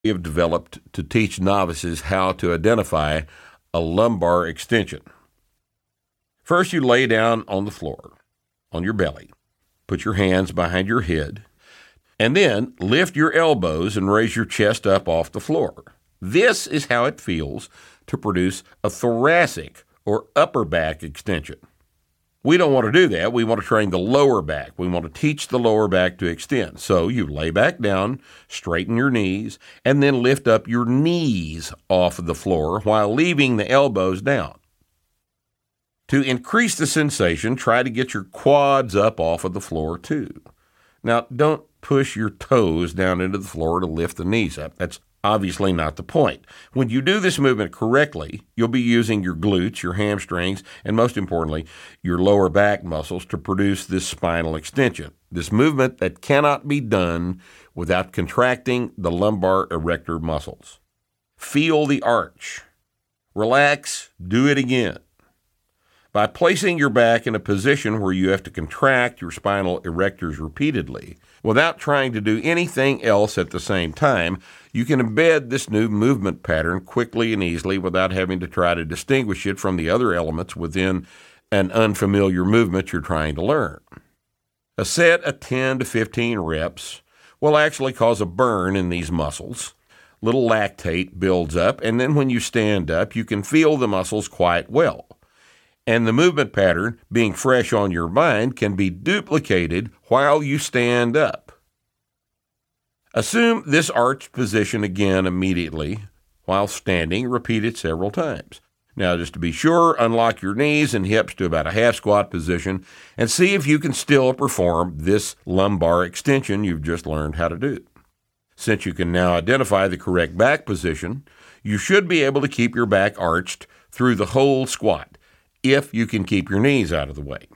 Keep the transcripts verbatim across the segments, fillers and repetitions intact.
we have developed to teach novices how to identify a lumbar extension. First, you lay down on the floor, on your belly. Put your hands behind your head, and then lift your elbows and raise your chest up off the floor. This is how it feels to produce a thoracic or upper back extension. We don't want to do that. We want to train the lower back. We want to teach the lower back to extend. So you lay back down, straighten your knees, and then lift up your knees off of the floor while leaving the elbows down. To increase the sensation, try to get your quads up off of the floor too. Now, don't push your toes down into the floor to lift the knees up. That's obviously not the point. When you do this movement correctly, you'll be using your glutes, your hamstrings, and most importantly, your lower back muscles to produce this spinal extension. This movement that cannot be done without contracting the lumbar erector muscles. Feel the arch. Relax. Do it again. By placing your back in a position where you have to contract your spinal erectors repeatedly, without trying to do anything else at the same time, you can embed this new movement pattern quickly and easily without having to try to distinguish it from the other elements within an unfamiliar movement you're trying to learn. A set of ten to fifteen reps will actually cause a burn in these muscles. Little lactate builds up, and then when you stand up, you can feel the muscles quite well. And the movement pattern, being fresh on your mind, can be duplicated while you stand up. Assume this arched position again immediately while standing. Repeat it several times. Now, just to be sure, unlock your knees and hips to about a half squat position and see if you can still perform this lumbar extension you've just learned how to do. Since you can now identify the correct back position, you should be able to keep your back arched through the whole squat, if you can keep your knees out of the way.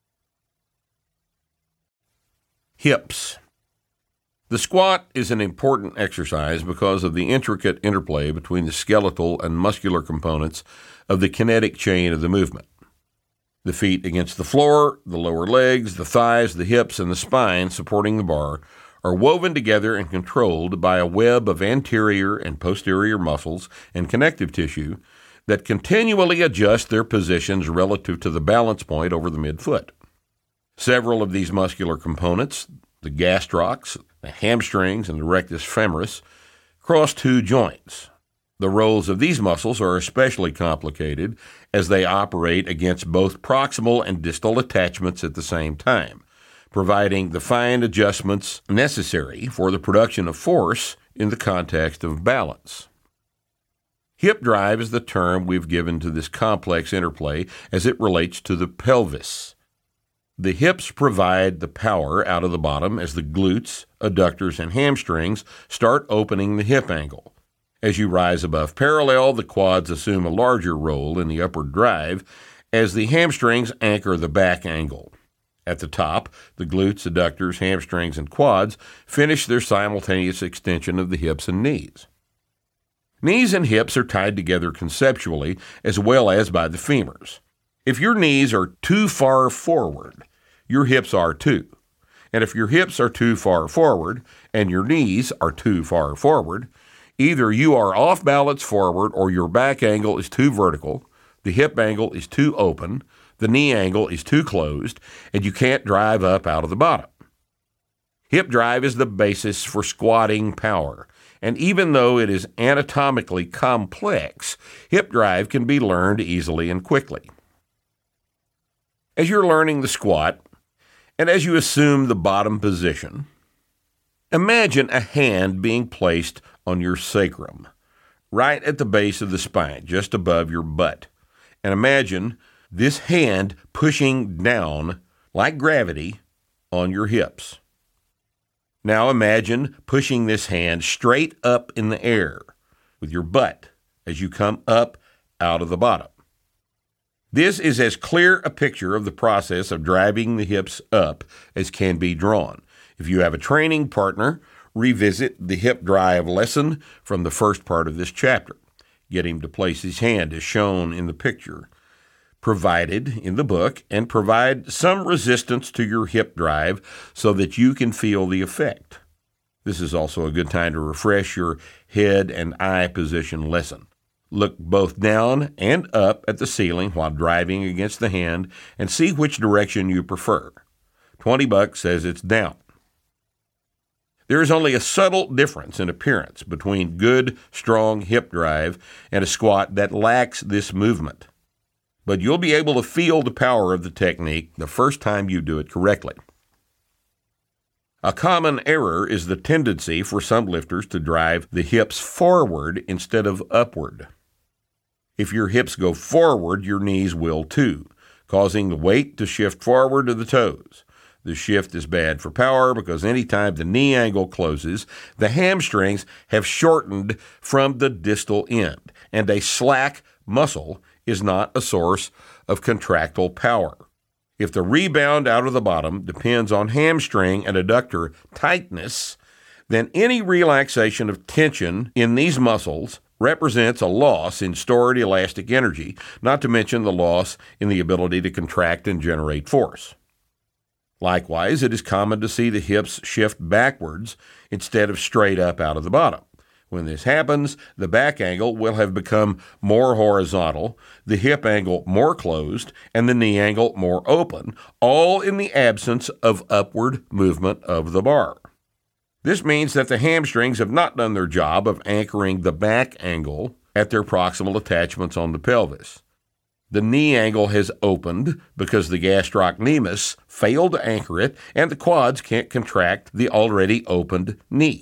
Hips. The squat is an important exercise because of the intricate interplay between the skeletal and muscular components of the kinetic chain of the movement. The feet against the floor, the lower legs, the thighs, the hips, and the spine supporting the bar are woven together and controlled by a web of anterior and posterior muscles and connective tissue that continually adjust their positions relative to the balance point over the midfoot. Several of these muscular components, the gastrocs, the hamstrings, and the rectus femoris, cross two joints. The roles of these muscles are especially complicated as they operate against both proximal and distal attachments at the same time, providing the fine adjustments necessary for the production of force in the context of balance. Hip drive is the term we've given to this complex interplay as it relates to the pelvis. The hips provide the power out of the bottom as the glutes, adductors, and hamstrings start opening the hip angle. As you rise above parallel, the quads assume a larger role in the upward drive as the hamstrings anchor the back angle. At the top, the glutes, adductors, hamstrings, and quads finish their simultaneous extension of the hips and knees. Knees and hips are tied together conceptually as well as by the femurs. If your knees are too far forward, your hips are too. And if your hips are too far forward and your knees are too far forward, either you are off balance forward or your back angle is too vertical, the hip angle is too open, the knee angle is too closed, and you can't drive up out of the bottom. Hip drive is the basis for squatting power. And even though it is anatomically complex, hip drive can be learned easily and quickly. As you're learning the squat, and as you assume the bottom position, imagine a hand being placed on your sacrum, right at the base of the spine, just above your butt. And imagine this hand pushing down, like gravity, on your hips. Now imagine pushing this hand straight up in the air with your butt as you come up out of the bottom. This is as clear a picture of the process of driving the hips up as can be drawn. If you have a training partner, revisit the hip drive lesson from the first part of this chapter. Get him to place his hand as shown in the picture provided in the book and provide some resistance to your hip drive so that you can feel the effect. This is also a good time to refresh your head and eye position lesson. Look both down and up at the ceiling while driving against the hand and see which direction you prefer. twenty bucks says it's down. There is only a subtle difference in appearance between good, strong hip drive and a squat that lacks this movement. But you'll be able to feel the power of the technique the first time you do it correctly. A common error is the tendency for some lifters to drive the hips forward instead of upward. If your hips go forward, your knees will too, causing the weight to shift forward to the toes. The shift is bad for power because anytime the knee angle closes, the hamstrings have shortened from the distal end, and a slack muscle is not a source of contractile power. If the rebound out of the bottom depends on hamstring and adductor tightness, then any relaxation of tension in these muscles represents a loss in stored elastic energy, not to mention the loss in the ability to contract and generate force. Likewise, it is common to see the hips shift backwards instead of straight up out of the bottom. When this happens, the back angle will have become more horizontal, the hip angle more closed, and the knee angle more open, all in the absence of upward movement of the bar. This means that the hamstrings have not done their job of anchoring the back angle at their proximal attachments on the pelvis. The knee angle has opened because the gastrocnemius failed to anchor it, and the quads can't contract the already opened knee.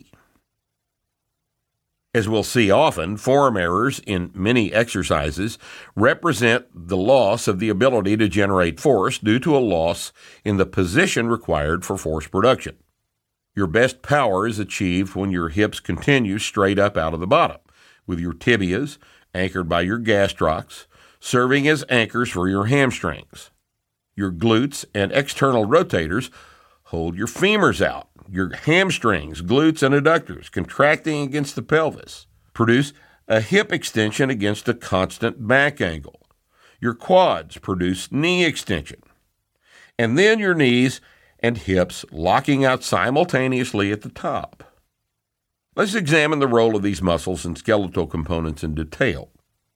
As we'll see often, form errors in many exercises represent the loss of the ability to generate force due to a loss in the position required for force production. Your best power is achieved when your hips continue straight up out of the bottom, with your tibias anchored by your gastrocs, serving as anchors for your hamstrings. Your glutes and external rotators hold your femurs out. Your hamstrings, glutes, and adductors contracting against the pelvis produce a hip extension against a constant back angle. Your quads produce knee extension. And then your knees and hips locking out simultaneously at the top. Let's examine the role of these muscles and skeletal components in detail.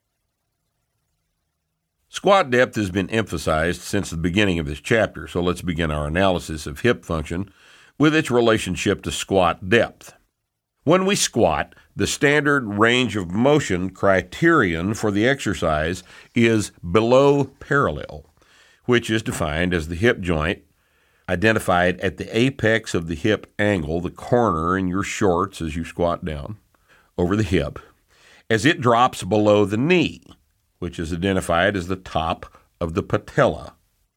Squat depth has been emphasized since the beginning of this chapter, so let's begin our analysis of hip function with its relationship to squat depth. When we squat, the standard range of motion criterion for the exercise is below parallel, which is defined as the hip joint identified at the apex of the hip angle, the corner in your shorts as you squat down over the hip, as it drops below the knee, which is identified as the top of the patella.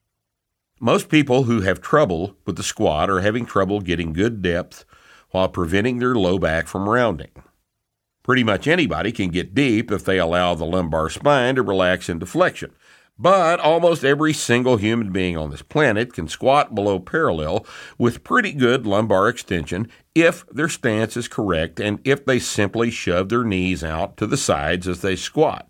Most people who have trouble with the squat are having trouble getting good depth while preventing their low back from rounding. Pretty much anybody can get deep if they allow the lumbar spine to relax into flexion, but almost every single human being on this planet can squat below parallel with pretty good lumbar extension if their stance is correct and if they simply shove their knees out to the sides as they squat.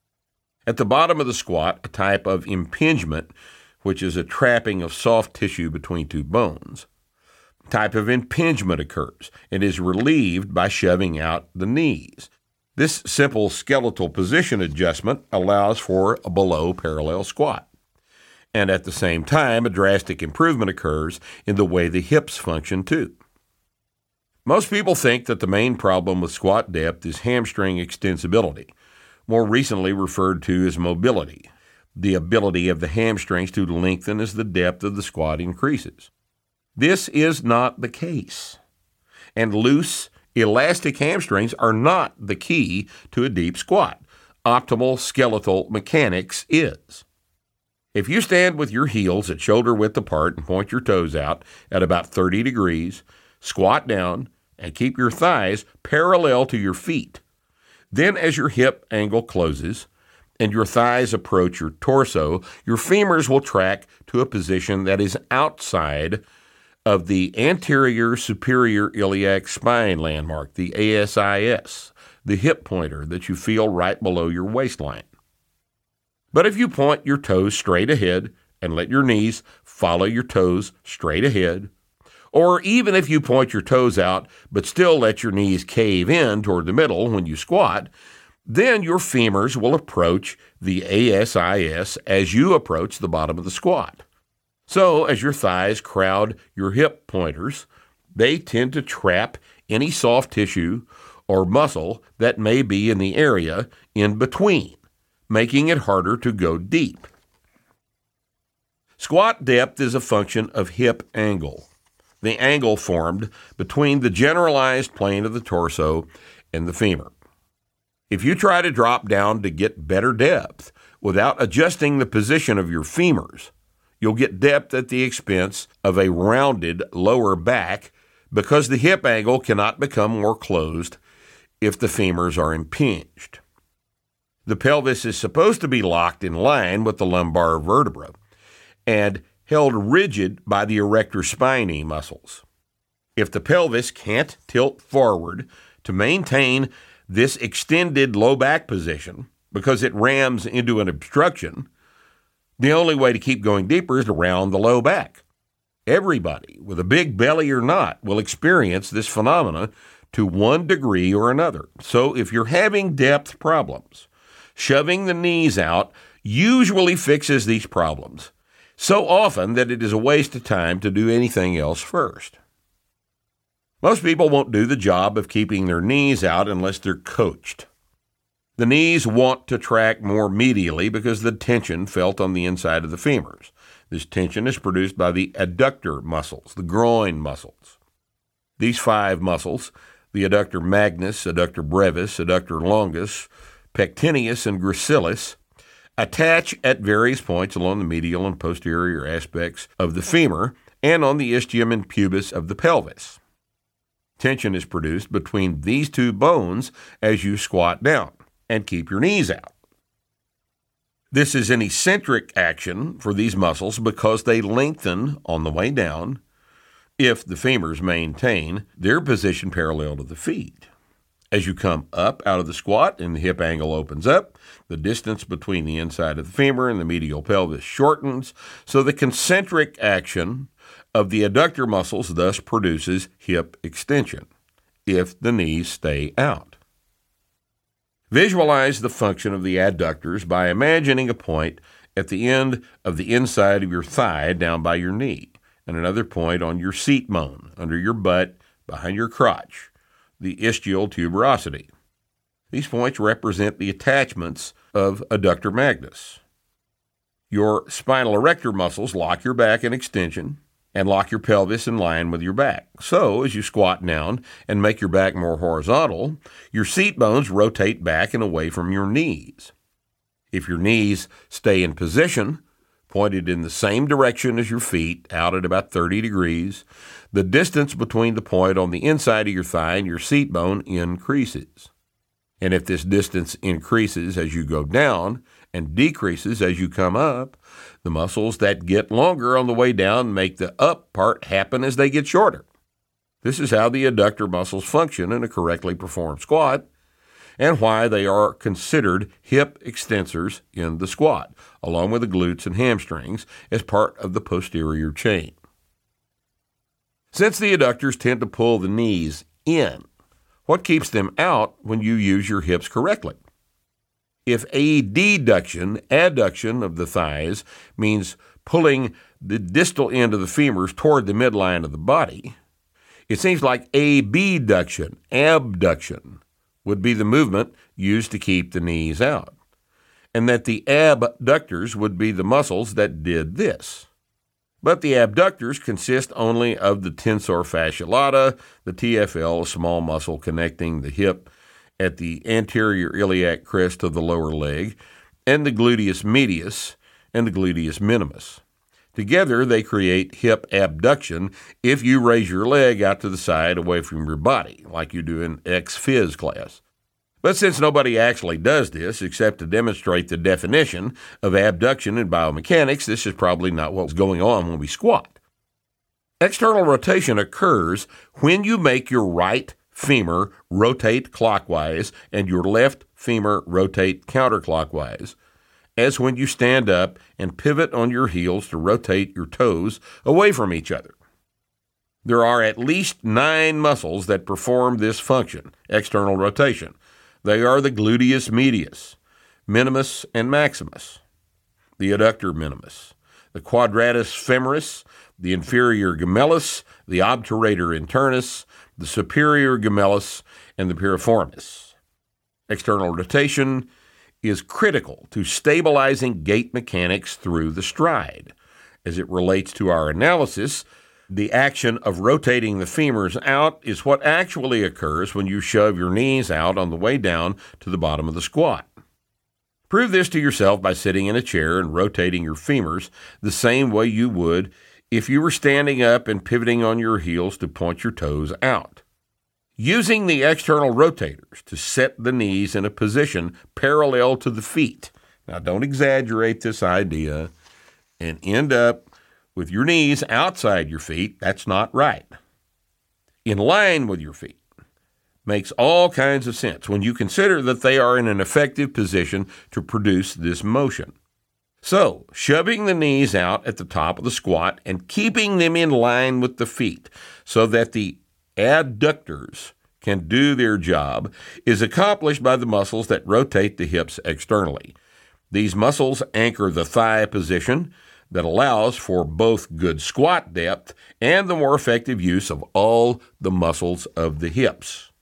At the bottom of the squat, a type of impingement, which is a trapping of soft tissue between two bones, type of impingement occurs and is relieved by shoving out the knees. This simple skeletal position adjustment allows for a below parallel squat. And at the same time, a drastic improvement occurs in the way the hips function too. Most people think that the main problem with squat depth is hamstring extensibility, more recently referred to as mobility, the ability of the hamstrings to lengthen as the depth of the squat increases. This is not the case, and loose, elastic hamstrings are not the key to a deep squat. Optimal skeletal mechanics is. If you stand with your heels at shoulder width apart and point your toes out at about thirty degrees, squat down, and keep your thighs parallel to your feet, then as your hip angle closes and your thighs approach your torso, your femurs will track to a position that is outside of the anterior superior iliac spine landmark, the A S I S, the hip pointer that you feel right below your waistline. But if you point your toes straight ahead and let your knees follow your toes straight ahead, Or even if you point your toes out but still let your knees cave in toward the middle when you squat, then your femurs will approach the A S I S as you approach the bottom of the squat. So as your thighs crowd your hip pointers, they tend to trap any soft tissue or muscle that may be in the area in between, making it harder to go deep. Squat depth is a function of hip angle, the angle formed between the generalized plane of the torso and the femur. If you try to drop down to get better depth without adjusting the position of your femurs, you'll get depth at the expense of a rounded lower back because the hip angle cannot become more closed if the femurs are impinged. The pelvis is supposed to be locked in line with the lumbar vertebra and held rigid by the erector spinae muscles. If the pelvis can't tilt forward to maintain this extended low back position because it rams into an obstruction, the only way to keep going deeper is to round the low back. Everybody, with a big belly or not, will experience this phenomena to one degree or another. So if you're having depth problems, shoving the knees out usually fixes these problems so often that it is a waste of time to do anything else first. Most people won't do the job of keeping their knees out unless they're coached. The knees want to track more medially because of the tension felt on the inside of the femurs. This tension is produced by the adductor muscles, the groin muscles. These five muscles, the adductor magnus, adductor brevis, adductor longus, pectineus, and gracilis, attach at various points along the medial and posterior aspects of the femur and on the ischium and pubis of the pelvis. Tension is produced between these two bones as you squat down and keep your knees out. This is an eccentric action for these muscles because they lengthen on the way down if the femurs maintain their position parallel to the feet. As you come up out of the squat and the hip angle opens up, the distance between the inside of the femur and the medial pelvis shortens, so the concentric action of the adductor muscles thus produces hip extension if the knees stay out. Visualize the function of the adductors by imagining a point at the end of the inside of your thigh down by your knee, and another point on your seat bone, under your butt, behind your crotch, the ischial tuberosity. These points represent the attachments of adductor magnus. Your spinal erector muscles lock your back in extension and lock your pelvis in line with your back. So, as you squat down and make your back more horizontal, your seat bones rotate back and away from your knees. If your knees stay in position, pointed in the same direction as your feet, out at about thirty degrees, the distance between the point on the inside of your thigh and your seat bone increases. And if this distance increases as you go down and decreases as you come up, the muscles that get longer on the way down make the up part happen as they get shorter. This is how the adductor muscles function in a correctly performed squat, and why they are considered hip extensors in the squat, along with the glutes and hamstrings as part of the posterior chain. Since the adductors tend to pull the knees in, what keeps them out when you use your hips correctly? If adduction, adduction of the thighs, means pulling the distal end of the femurs toward the midline of the body, it seems like abduction, abduction, would be the movement used to keep the knees out, and that the abductors would be the muscles that did this. But the abductors consist only of the tensor fasciae lata, the T F L, a small muscle connecting the hip at the anterior iliac crest of the lower leg, and the gluteus medius and the gluteus minimus. Together, they create hip abduction if you raise your leg out to the side away from your body, like you do in ex-phys class. But since nobody actually does this except to demonstrate the definition of abduction in biomechanics, this is probably not what's going on when we squat. External rotation occurs when you make your right femur rotate clockwise and your left femur rotate counterclockwise, as when you stand up and pivot on your heels to rotate your toes away from each other. There are at least nine muscles that perform this function, external rotation. They are the gluteus medius, minimus and maximus, the adductor minimus, the quadratus femoris, the inferior gemellus, the obturator internus, the superior gemellus, and the piriformis. External rotation is critical to stabilizing gait mechanics through the stride. As it relates to our analysis, the action of rotating the femurs out is what actually occurs when you shove your knees out on the way down to the bottom of the squat. Prove this to yourself by sitting in a chair and rotating your femurs the same way you would if you were standing up and pivoting on your heels to point your toes out. Using the external rotators to set the knees in a position parallel to the feet. Now, don't exaggerate this idea and end up with your knees outside your feet. That's not right. In line with your feet makes all kinds of sense when you consider that they are in an effective position to produce this motion. So, shoving the knees out at the top of the squat and keeping them in line with the feet so that the adductors can do their job is accomplished by the muscles that rotate the hips externally. These muscles anchor the thigh position that allows for both good squat depth and the more effective use of all the muscles of the hips.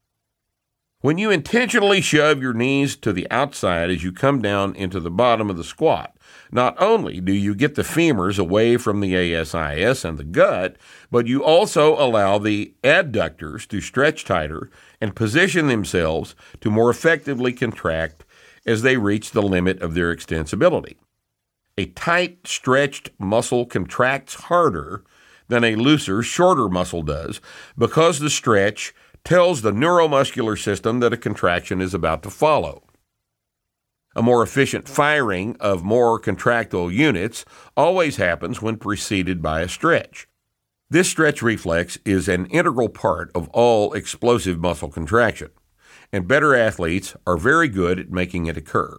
When you intentionally shove your knees to the outside as you come down into the bottom of the squat, not only do you get the femurs away from the A S I S and the gut, but you also allow the adductors to stretch tighter and position themselves to more effectively contract as they reach the limit of their extensibility. A tight, stretched muscle contracts harder than a looser, shorter muscle does because the stretch tells the neuromuscular system that a contraction is about to follow. A more efficient firing of more contractile units always happens when preceded by a stretch. This stretch reflex is an integral part of all explosive muscle contraction, and better athletes are very good at making it occur.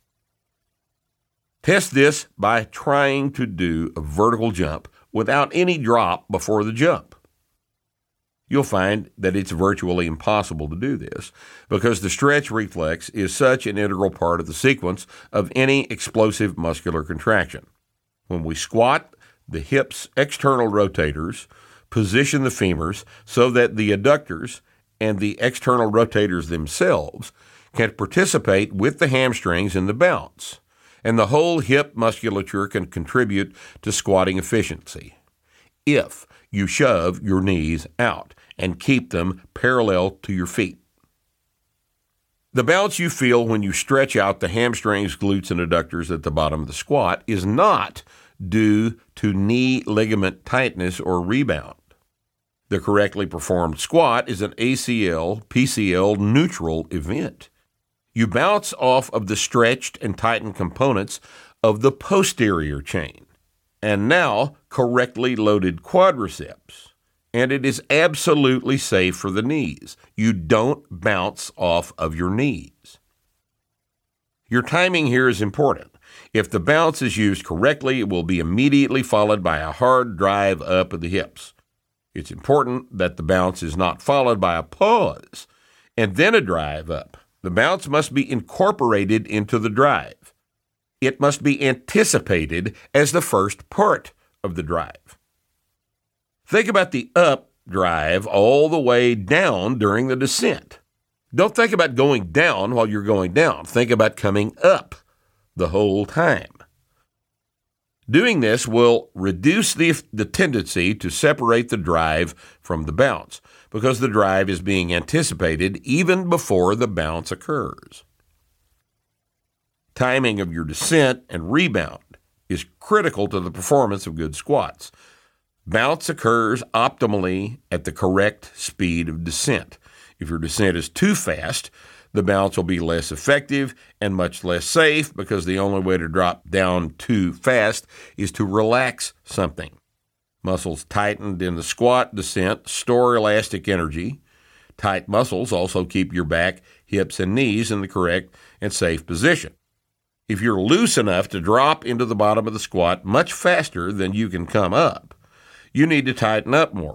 Test this by trying to do a vertical jump without any drop before the jump. You'll find that it's virtually impossible to do this because the stretch reflex is such an integral part of the sequence of any explosive muscular contraction. When we squat, the hips' external rotators position the femurs so that the adductors and the external rotators themselves can participate with the hamstrings in the bounce, and the whole hip musculature can contribute to squatting efficiency if you shove your knees out and keep them parallel to your feet. The bounce you feel when you stretch out the hamstrings, glutes, and adductors at the bottom of the squat is not due to knee ligament tightness or rebound. The correctly performed squat is an A C L, P C L neutral event. You bounce off of the stretched and tightened components of the posterior chain, and now correctly loaded quadriceps, and it is absolutely safe for the knees. You don't bounce off of your knees. Your timing here is important. If the bounce is used correctly, it will be immediately followed by a hard drive up of the hips. It's important that the bounce is not followed by a pause and then a drive up. The bounce must be incorporated into the drive. It must be anticipated as the first part of the drive. Think about the up drive all the way down during the descent. Don't think about going down while you're going down. Think about coming up the whole time. Doing this will reduce the, the tendency to separate the drive from the bounce because the drive is being anticipated even before the bounce occurs. Timing of your descent and rebound is critical to the performance of good squats. Bounce occurs optimally at the correct speed of descent. If your descent is too fast, the bounce will be less effective and much less safe because the only way to drop down too fast is to relax something. Muscles tightened in the squat descent store elastic energy. Tight muscles also keep your back, hips, and knees in the correct and safe position. If you're loose enough to drop into the bottom of the squat much faster than you can come up, you need to tighten up more.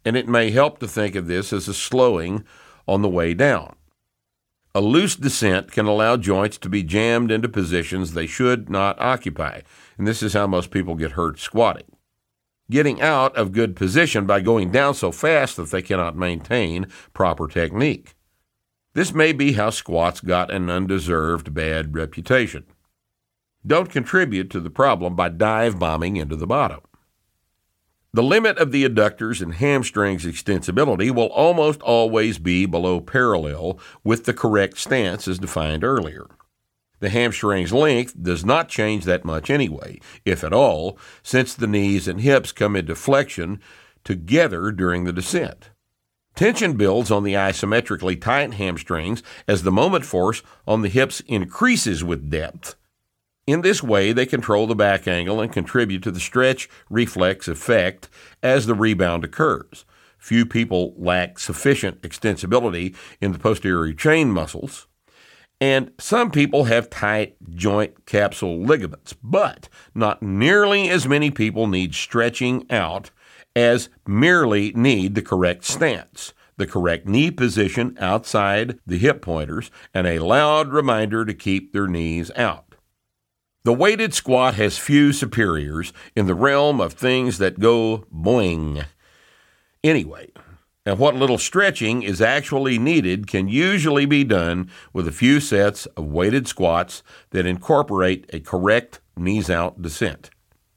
and it may help to think of this as a slowing on the way down. A loose descent can allow joints to be jammed into positions they should not occupy, and this is how most people get hurt squatting. Getting out of good position by going down so fast that they cannot maintain proper technique. This may be how squats got an undeserved bad reputation. Don't contribute to the problem by dive bombing into the bottom. The limit of the adductors and hamstrings extensibility will almost always be below parallel with the correct stance as defined earlier. The hamstring's length does not change that much anyway, if at all, since the knees and hips come into flexion together during the descent. Tension builds on the isometrically tight hamstrings as the moment force on the hips increases with depth. In this way, they control the back angle and contribute to the stretch reflex effect as the rebound occurs. Few people lack sufficient extensibility in the posterior chain muscles, and some people have tight joint capsule ligaments, but not nearly as many people need stretching out as merely need the correct stance, the correct knee position outside the hip pointers, and a loud reminder to keep their knees out. The weighted squat has few superiors in the realm of things that go boing. Anyway, and what little stretching is actually needed can usually be done with a few sets of weighted squats that incorporate a correct knees-out descent.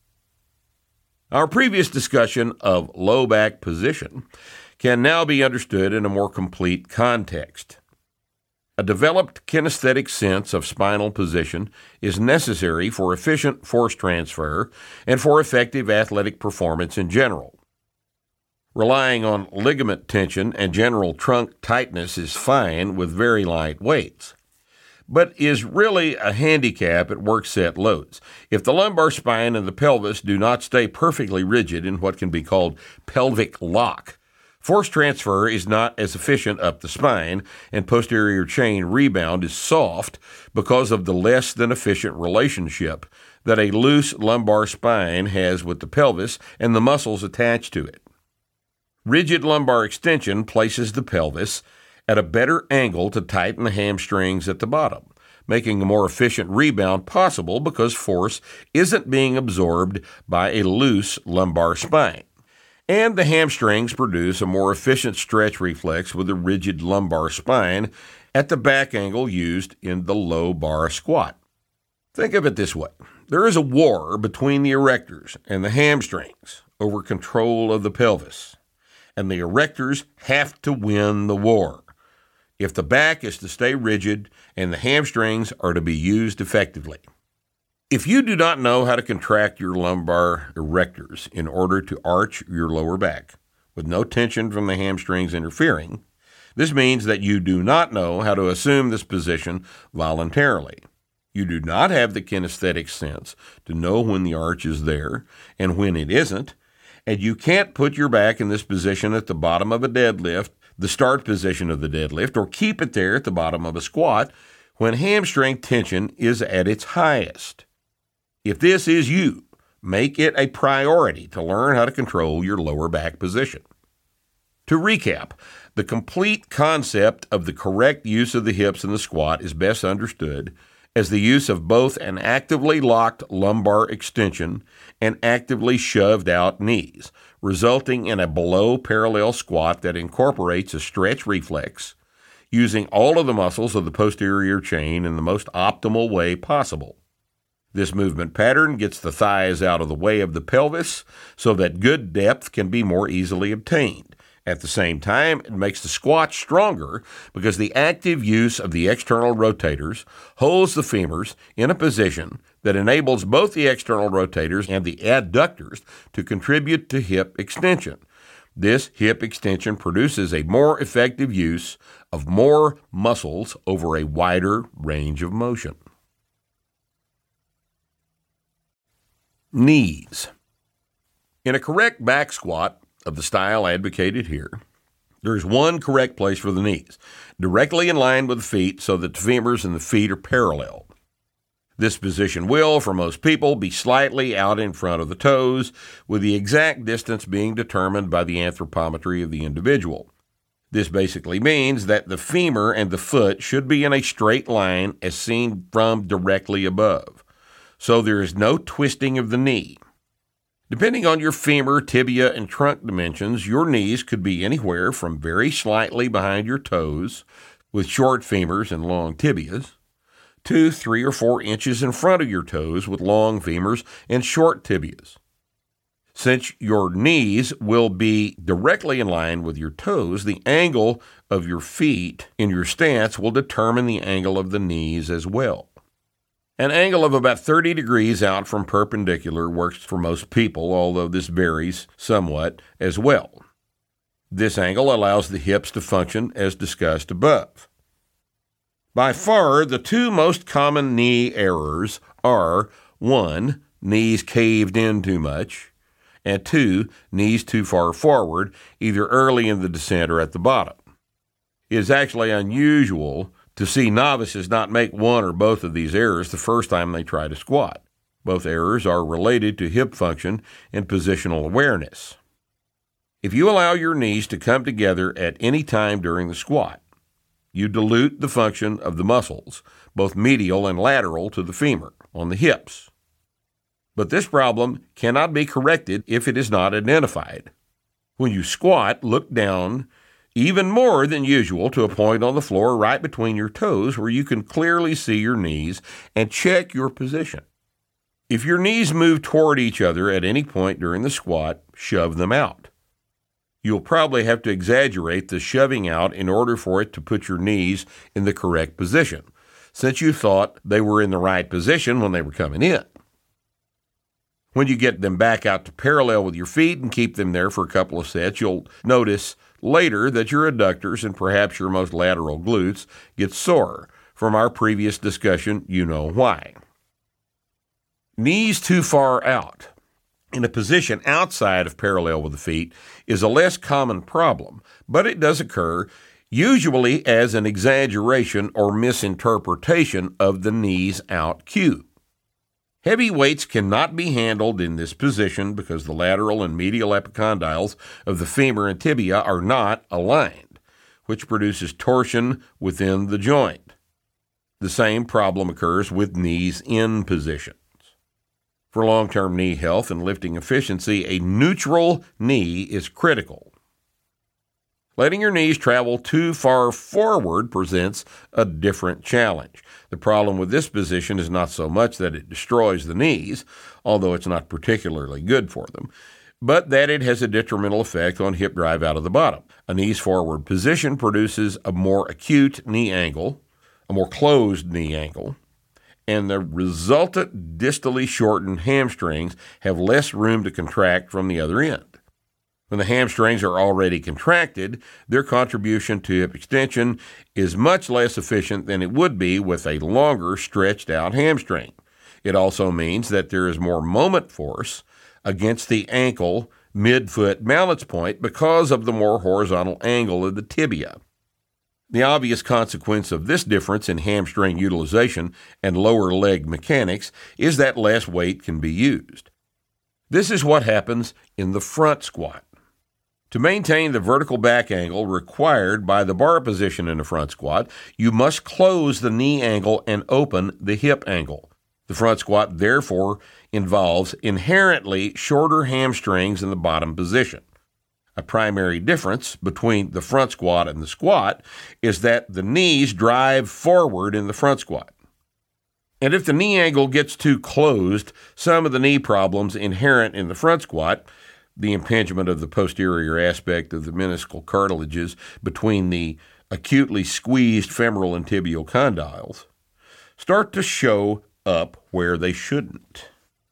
Our previous discussion of low back position can now be understood in a more complete context. A developed kinesthetic sense of spinal position is necessary for efficient force transfer and for effective athletic performance in general. Relying on ligament tension and general trunk tightness is fine with very light weights, but is really a handicap at work set loads. If the lumbar spine and the pelvis do not stay perfectly rigid in what can be called pelvic lock, force transfer is not as efficient up the spine, and posterior chain rebound is soft because of the less than efficient relationship that a loose lumbar spine has with the pelvis and the muscles attached to it. Rigid lumbar extension places the pelvis at a better angle to tighten the hamstrings at the bottom, making a more efficient rebound possible because force isn't being absorbed by a loose lumbar spine. And the hamstrings produce a more efficient stretch reflex with a rigid lumbar spine at the back angle used in the low bar squat. Think of it this way. There is a war between the erectors and the hamstrings over control of the pelvis, and the erectors have to win the war if the back is to stay rigid and the hamstrings are to be used effectively. If you do not know how to contract your lumbar erectors in order to arch your lower back with no tension from the hamstrings interfering, this means that you do not know how to assume this position voluntarily. You do not have the kinesthetic sense to know when the arch is there and when it isn't, and you can't put your back in this position at the bottom of a deadlift, the start position of the deadlift, or keep it there at the bottom of a squat when hamstring tension is at its highest. If this is you, make it a priority to learn how to control your lower back position. To recap, the complete concept of the correct use of the hips in the squat is best understood as the use of both an actively locked lumbar extension and actively shoved out knees, resulting in a below parallel squat that incorporates a stretch reflex, using all of the muscles of the posterior chain in the most optimal way possible. This movement pattern gets the thighs out of the way of the pelvis so that good depth can be more easily obtained. At the same time, it makes the squat stronger because the active use of the external rotators holds the femurs in a position that enables both the external rotators and the adductors to contribute to hip extension. This hip extension produces a more effective use of more muscles over a wider range of motion. Knees. In a correct back squat of the style advocated here, there is one correct place for the knees, directly in line with the feet so that the femurs and the feet are parallel. This position will, for most people, be slightly out in front of the toes, with the exact distance being determined by the anthropometry of the individual. This basically means that the femur and the foot should be in a straight line as seen from directly above, so there is no twisting of the knee. Depending on your femur, tibia, and trunk dimensions, your knees could be anywhere from very slightly behind your toes, with short femurs and long tibias, to three or four inches in front of your toes with long femurs and short tibias. Since your knees will be directly in line with your toes, the angle of your feet in your stance will determine the angle of the knees as well. An angle of about thirty degrees out from perpendicular works for most people, although this varies somewhat as well. This angle allows the hips to function as discussed above. By far, the two most common knee errors are, one, knees caved in too much, and two, knees too far forward, either early in the descent or at the bottom. It is actually unusual to see novices not make one or both of these errors the first time they try to squat. Both errors are related to hip function and positional awareness. If you allow your knees to come together at any time during the squat, you dilute the function of the muscles, both medial and lateral to the femur, on the hips. But this problem cannot be corrected if it is not identified. When you squat, look down even more than usual to a point on the floor right between your toes where you can clearly see your knees and check your position. If your knees move toward each other at any point during the squat, shove them out. You'll probably have to exaggerate the shoving out in order for it to put your knees in the correct position, since you thought they were in the right position when they were coming in. When you get them back out to parallel with your feet and keep them there for a couple of sets, you'll notice later that your adductors and perhaps your most lateral glutes get sore. From our previous discussion, you know why. Knees too far out in a position outside of parallel with the feet is a less common problem, but it does occur, usually as an exaggeration or misinterpretation of the knees out cue. Heavy weights cannot be handled in this position because the lateral and medial epicondyles of the femur and tibia are not aligned, which produces torsion within the joint. The same problem occurs with knees in position. For long-term knee health and lifting efficiency, a neutral knee is critical. Letting your knees travel too far forward presents a different challenge. The problem with this position is not so much that it destroys the knees, although it's not particularly good for them, but that it has a detrimental effect on hip drive out of the bottom. A knees forward position produces a more acute knee angle, a more closed knee angle, and the resultant distally shortened hamstrings have less room to contract from the other end. When the hamstrings are already contracted, their contribution to hip extension is much less efficient than it would be with a longer, stretched-out hamstring. It also means that there is more moment force against the ankle mid-foot balance point because of the more horizontal angle of the tibia. The obvious consequence of this difference in hamstring utilization and lower leg mechanics is that less weight can be used. This is what happens in the front squat. To maintain the vertical back angle required by the bar position in a front squat, you must close the knee angle and open the hip angle. The front squat, therefore, involves inherently shorter hamstrings in the bottom position. A primary difference between the front squat and the squat is that the knees drive forward in the front squat. And if the knee angle gets too closed, some of the knee problems inherent in the front squat, the impingement of the posterior aspect of the meniscal cartilages between the acutely squeezed femoral and tibial condyles, start to show up where they shouldn't.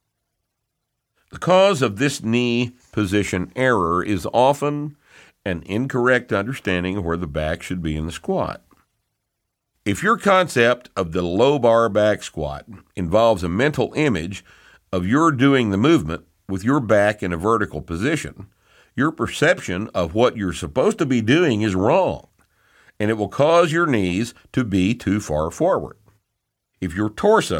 The cause of this knee position error is often an incorrect understanding of where the back should be in the squat. If your concept of the low bar back squat involves a mental image of your doing the movement with your back in a vertical position, your perception of what you're supposed to be doing is wrong, and it will cause your knees to be too far forward. If your torso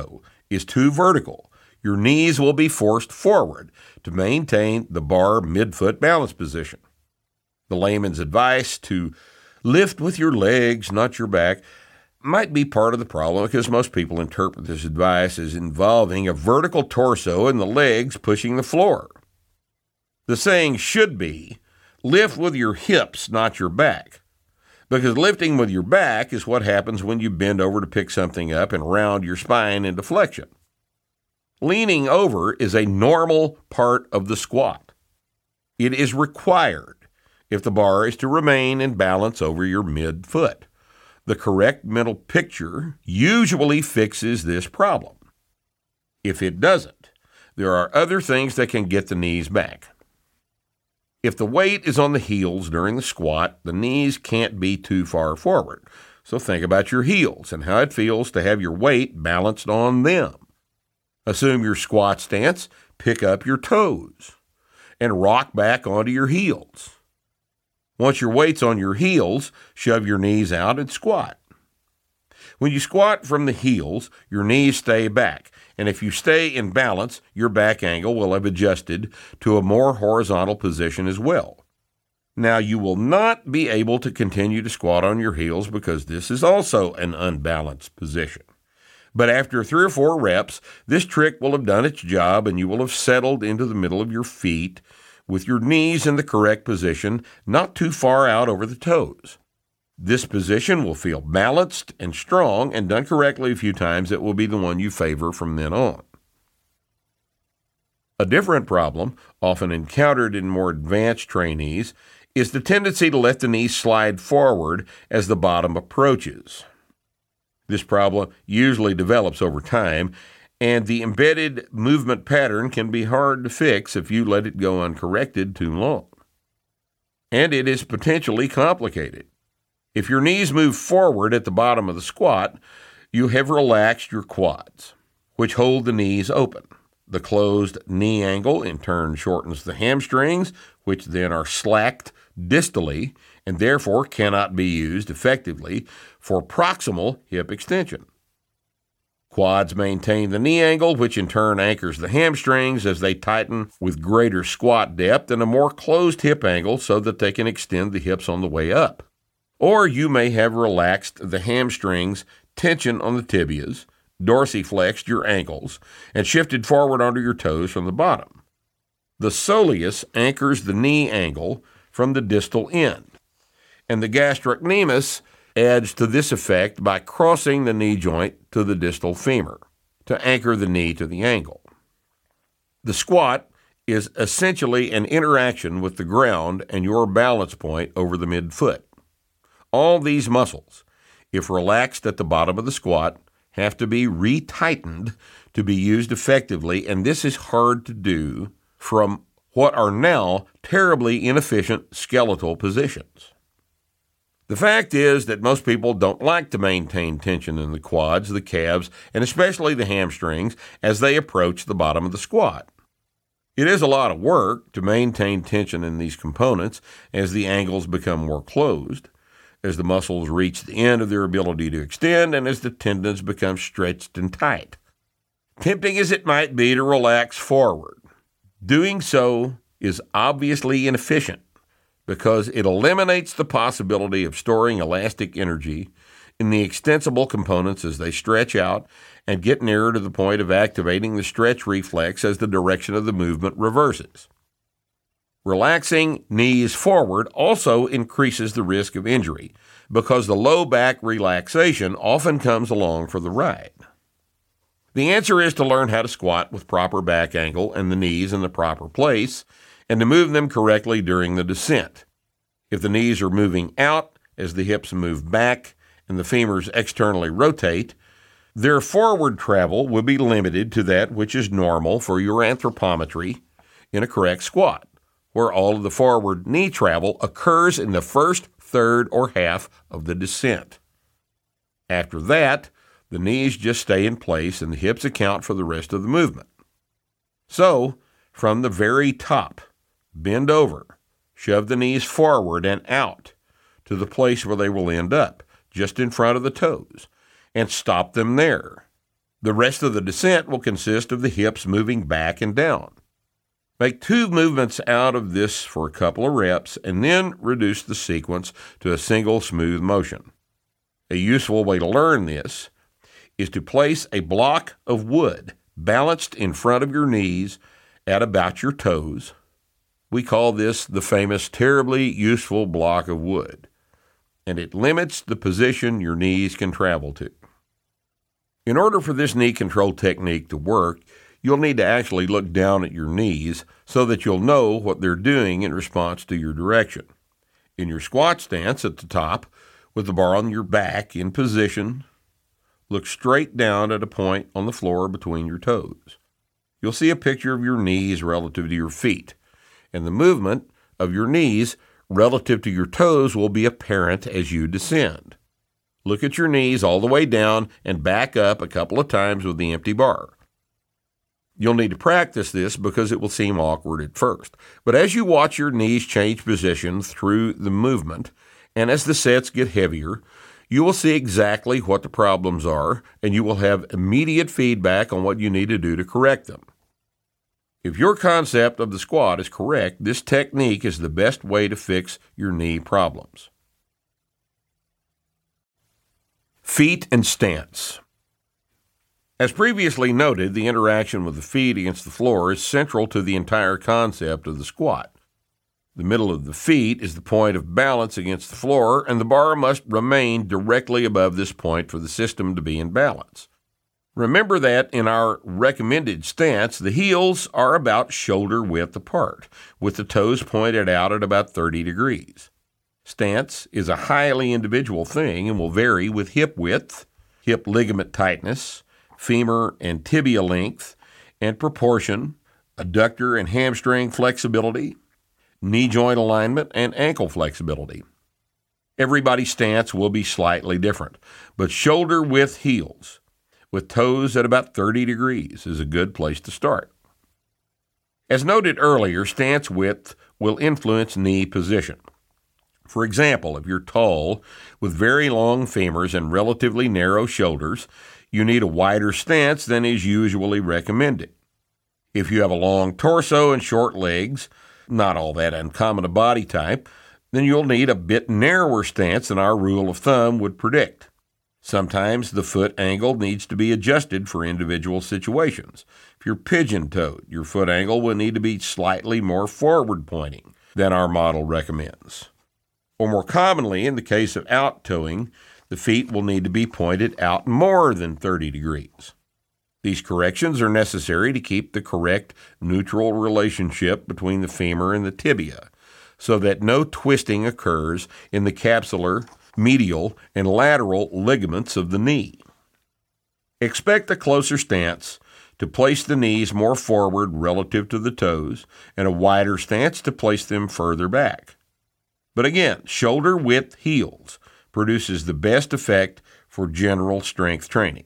is too vertical, your knees will be forced forward to maintain the bar midfoot balance position. The layman's advice to lift with your legs, not your back, might be part of the problem because most people interpret this advice as involving a vertical torso and the legs pushing the floor. The saying should be, lift with your hips, not your back, because lifting with your back is what happens when you bend over to pick something up and round your spine into flexion. Leaning over is a normal part of the squat. It is required if the bar is to remain in balance over your midfoot. The correct mental picture usually fixes this problem. If it doesn't, there are other things that can get the knees back. If the weight is on the heels during the squat, the knees can't be too far forward. So think about your heels and how it feels to have your weight balanced on them. Assume your squat stance, pick up your toes, and rock back onto your heels. Once your weight's on your heels, shove your knees out and squat. When you squat from the heels, your knees stay back, and if you stay in balance, your back angle will have adjusted to a more horizontal position as well. Now, you will not be able to continue to squat on your heels because this is also an unbalanced position. But after three or four reps, this trick will have done its job and you will have settled into the middle of your feet with your knees in the correct position, not too far out over the toes. This position will feel balanced and strong, and done correctly a few times, it will be the one you favor from then on. A different problem, often encountered in more advanced trainees, is the tendency to let the knees slide forward as the bottom approaches. This problem usually develops over time, and the embedded movement pattern can be hard to fix if you let it go uncorrected too long. And it is potentially complicated. If your knees move forward at the bottom of the squat, you have relaxed your quads, which hold the knees open. The closed knee angle in turn shortens the hamstrings, which then are slacked distally and therefore cannot be used effectively for proximal hip extension. Quads maintain the knee angle, which in turn anchors the hamstrings as they tighten with greater squat depth and a more closed hip angle so that they can extend the hips on the way up. Or you may have relaxed the hamstrings, tension on the tibias, dorsiflexed your ankles, and shifted forward onto your toes from the bottom. The soleus anchors the knee angle from the distal end, and the gastrocnemius adds to this effect by crossing the knee joint to the distal femur to anchor the knee to the ankle. The squat is essentially an interaction with the ground and your balance point over the midfoot. All these muscles, if relaxed at the bottom of the squat, have to be retightened to be used effectively, and this is hard to do from what are now terribly inefficient skeletal positions. The fact is that most people don't like to maintain tension in the quads, the calves, and especially the hamstrings as they approach the bottom of the squat. It is a lot of work to maintain tension in these components as the angles become more closed, as the muscles reach the end of their ability to extend, and as the tendons become stretched and tight. Tempting as it might be to relax forward, doing so is obviously inefficient because it eliminates the possibility of storing elastic energy in the extensible components as they stretch out and get nearer to the point of activating the stretch reflex as the direction of the movement reverses. Relaxing knees forward also increases the risk of injury because the low back relaxation often comes along for the ride. The answer is to learn how to squat with proper back angle and the knees in the proper place and to move them correctly during the descent. If the knees are moving out as the hips move back and the femurs externally rotate, their forward travel will be limited to that which is normal for your anthropometry in a correct squat, where all of the forward knee travel occurs in the first third or half of the descent. After that, the knees just stay in place and the hips account for the rest of the movement. So, from the very top, bend over, shove the knees forward and out to the place where they will end up, just in front of the toes, and stop them there. The rest of the descent will consist of the hips moving back and down. Make two movements out of this for a couple of reps and then reduce the sequence to a single smooth motion. A useful way to learn this is to place a block of wood balanced in front of your knees at about your toes. We call this the famous terribly useful block of wood, and it limits the position your knees can travel to. In order for this knee control technique to work, you'll need to actually look down at your knees so that you'll know what they're doing in response to your direction. In your squat stance at the top, with the bar on your back in position, look straight down at a point on the floor between your toes. You'll see a picture of your knees relative to your feet, and the movement of your knees relative to your toes will be apparent as you descend. Look at your knees all the way down and back up a couple of times with the empty bar. You'll need to practice this because it will seem awkward at first. But as you watch your knees change position through the movement, and as the sets get heavier, you will see exactly what the problems are, and you will have immediate feedback on what you need to do to correct them. If your concept of the squat is correct, this technique is the best way to fix your knee problems. Feet and stance. As previously noted, the interaction with the feet against the floor is central to the entire concept of the squat. The middle of the feet is the point of balance against the floor, and the bar must remain directly above this point for the system to be in balance. Remember that in our recommended stance, the heels are about shoulder width apart, with the toes pointed out at about thirty degrees. Stance is a highly individual thing and will vary with hip width, hip ligament tightness, femur and tibia length and proportion, adductor and hamstring flexibility, knee joint alignment, and ankle flexibility. Everybody's stance will be slightly different, but shoulder width heels with toes at about thirty degrees is a good place to start. As noted earlier, stance width will influence knee position. For example, if you're tall with very long femurs and relatively narrow shoulders, you need a wider stance than is usually recommended. If you have a long torso and short legs, not all that uncommon a body type, then you'll need a bit narrower stance than our rule of thumb would predict. Sometimes the foot angle needs to be adjusted for individual situations. If you're pigeon-toed, your foot angle will need to be slightly more forward-pointing than our model recommends. Or more commonly, in the case of out-toeing, the feet will need to be pointed out more than thirty degrees. These corrections are necessary to keep the correct neutral relationship between the femur and the tibia, so that no twisting occurs in the capsular, medial, and lateral ligaments of the knee. Expect a closer stance to place the knees more forward relative to the toes, and a wider stance to place them further back. But again, shoulder width heels produces the best effect for general strength training.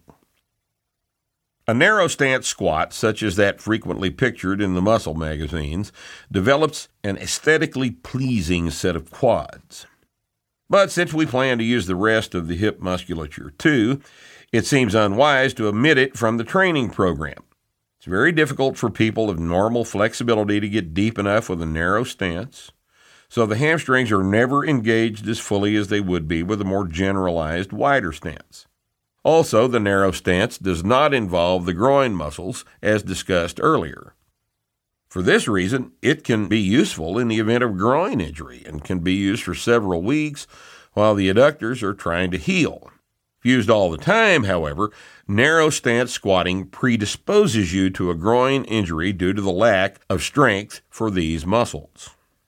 A narrow stance squat, such as that frequently pictured in the muscle magazines, develops an aesthetically pleasing set of quads. But since we plan to use the rest of the hip musculature too, it seems unwise to omit it from the training program. It's very difficult for people of normal flexibility to get deep enough with a narrow stance, so the hamstrings are never engaged as fully as they would be with a more generalized, wider stance. Also, the narrow stance does not involve the groin muscles, as discussed earlier. For this reason, it can be useful in the event of groin injury and can be used for several weeks while the adductors are trying to heal. If used all the time, however, narrow stance squatting predisposes you to a groin injury due to the lack of strength for these muscles.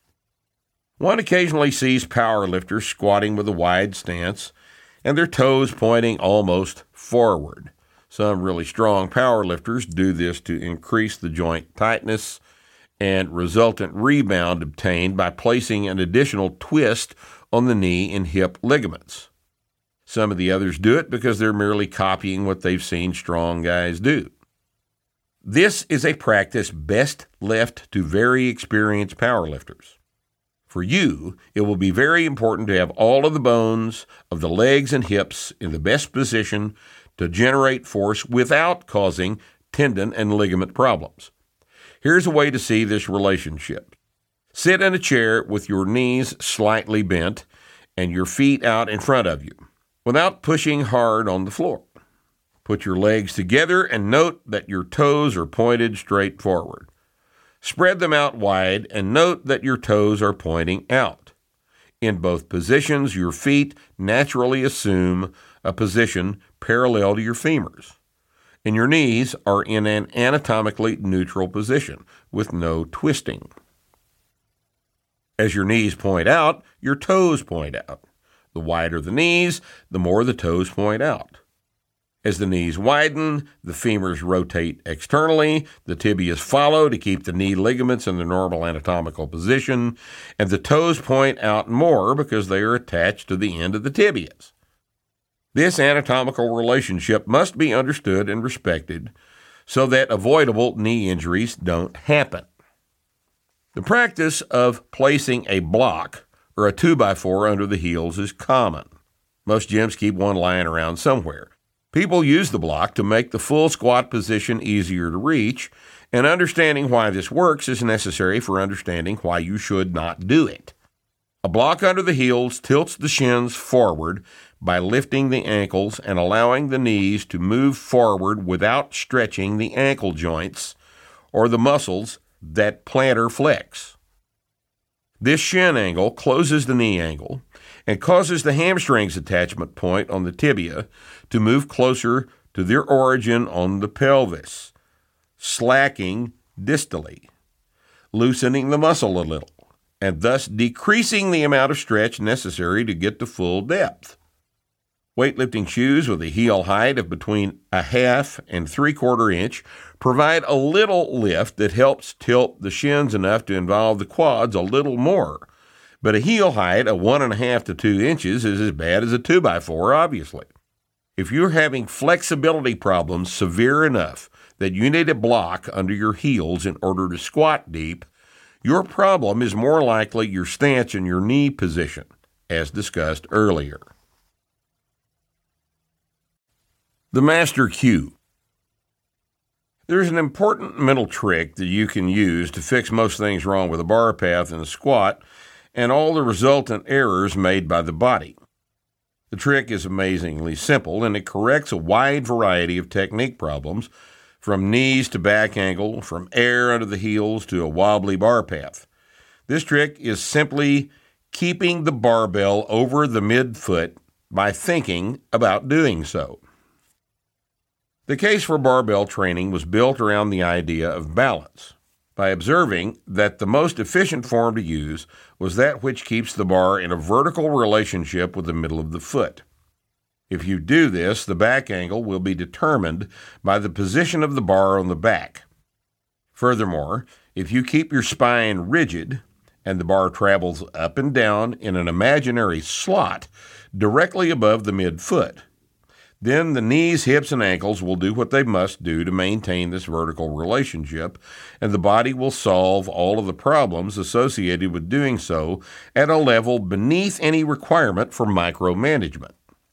One occasionally sees powerlifters squatting with a wide stance and their toes pointing almost forward. Some really strong powerlifters do this to increase the joint tightness and resultant rebound obtained by placing an additional twist on the knee and hip ligaments. Some of the others do it because they're merely copying what they've seen strong guys do. This is a practice best left to very experienced powerlifters. For you, it will be very important to have all of the bones of the legs and hips in the best position to generate force without causing tendon and ligament problems. Here's a way to see this relationship. Sit in a chair with your knees slightly bent and your feet out in front of you, without pushing hard on the floor. Put your legs together and note that your toes are pointed straight forward. Spread them out wide and note that your toes are pointing out. In both positions, your feet naturally assume a position parallel to your femurs, and your knees are in an anatomically neutral position with no twisting. As your knees point out, your toes point out. The wider the knees, the more the toes point out. As the knees widen, the femurs rotate externally, the tibias follow to keep the knee ligaments in the normal anatomical position, and the toes point out more because they are attached to the end of the tibias. This anatomical relationship must be understood and respected so that avoidable knee injuries don't happen. The practice of placing a block or a two by four under the heels is common. Most gyms keep one lying around somewhere. People use the block to make the full squat position easier to reach, and understanding why this works is necessary for understanding why you should not do it. A block under the heels tilts the shins forward by lifting the ankles and allowing the knees to move forward without stretching the ankle joints or the muscles that plantar flex. This shin angle closes the knee angle and causes the hamstring's attachment point on the tibia to move closer to their origin on the pelvis, slacking distally, loosening the muscle a little, and thus decreasing the amount of stretch necessary to get to full depth. Weightlifting shoes with a heel height of between a half and three-quarter inch provide a little lift that helps tilt the shins enough to involve the quads a little more. But a heel height of one and a half to two inches is as bad as a two by four, obviously. If you're having flexibility problems severe enough that you need a block under your heels in order to squat deep, your problem is more likely your stance in your knee position, as discussed earlier. The master cue. There's an important mental trick that you can use to fix most things wrong with a bar path and a squat and all the resultant errors made by the body. The trick is amazingly simple, and it corrects a wide variety of technique problems, from knees to back angle, from air under the heels to a wobbly bar path. This trick is simply keeping the barbell over the midfoot by thinking about doing so. The case for barbell training was built around the idea of balance, by observing that the most efficient form to use was that which keeps the bar in a vertical relationship with the middle of the foot. If you do this, the back angle will be determined by the position of the bar on the back. Furthermore, if you keep your spine rigid and the bar travels up and down in an imaginary slot directly above the midfoot, then the knees, hips, and ankles will do what they must do to maintain this vertical relationship, and the body will solve all of the problems associated with doing so at a level beneath any requirement for micromanagement.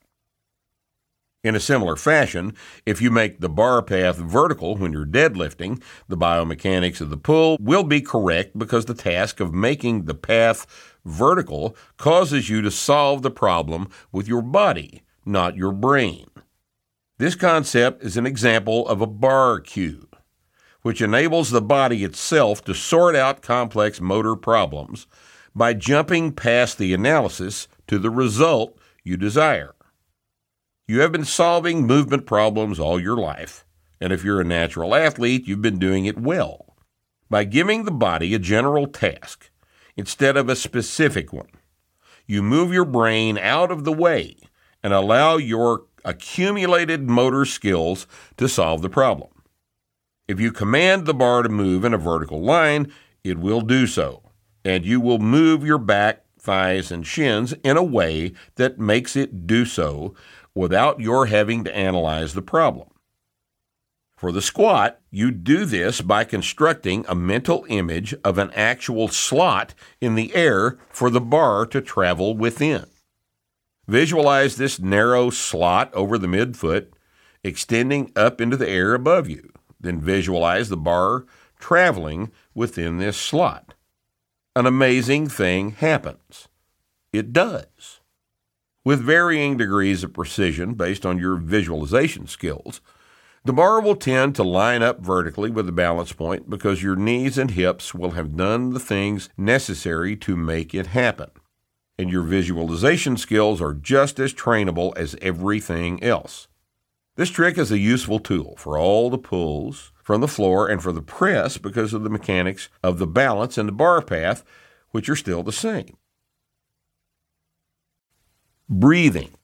In a similar fashion, if you make the bar path vertical when you're deadlifting, the biomechanics of the pull will be correct because the task of making the path vertical causes you to solve the problem with your body, not your brain. This concept is an example of a bar cue, which enables the body itself to sort out complex motor problems by jumping past the analysis to the result you desire. You have been solving movement problems all your life, and if you're a natural athlete, you've been doing it well, by giving the body a general task instead of a specific one. You move your brain out of the way and allow your accumulated motor skills to solve the problem. If you command the bar to move in a vertical line, it will do so, and you will move your back, thighs, and shins in a way that makes it do so without your having to analyze the problem. For the squat, you do this by constructing a mental image of an actual slot in the air for the bar to travel within. Visualize this narrow slot over the midfoot extending up into the air above you. Then visualize the bar traveling within this slot. An amazing thing happens. It does. With varying degrees of precision based on your visualization skills, the bar will tend to line up vertically with the balance point because your knees and hips will have done the things necessary to make it happen. And your visualization skills are just as trainable as everything else. This trick is a useful tool for all the pulls from the floor and for the press because of the mechanics of the balance and the bar path, which are still the same. Breathing.